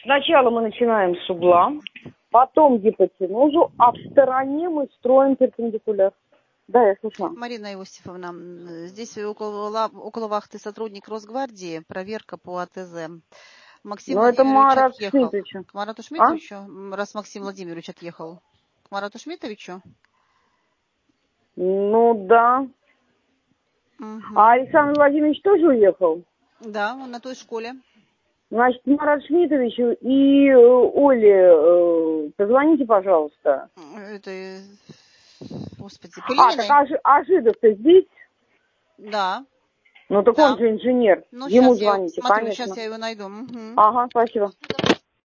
Сначала мы начинаем с угла, потом гипотенузу, а в стороне мы строим перпендикуляр. Да, я слышала. Марина Иосифовна, здесь около вахты сотрудник Росгвардии, проверка по АТЗ. Максим Ну, это Владимирович Марат отъехал. Шмитович. К Марату Шмитовичу? Раз Максим Владимирович отъехал. К Марату Шмитовичу? Ну, да. Угу. А Александр Владимирович тоже уехал? Да, он на той школе. Значит, Марат Шмитовичу и Оле позвоните, пожалуйста. Это, господи, Так Пылининой? Ажидов-то здесь? Да. Ну, так Да. он же инженер. Ну, Ему сейчас я звоните, смотрю, конечно. сейчас я его найду. Угу. Ага, спасибо.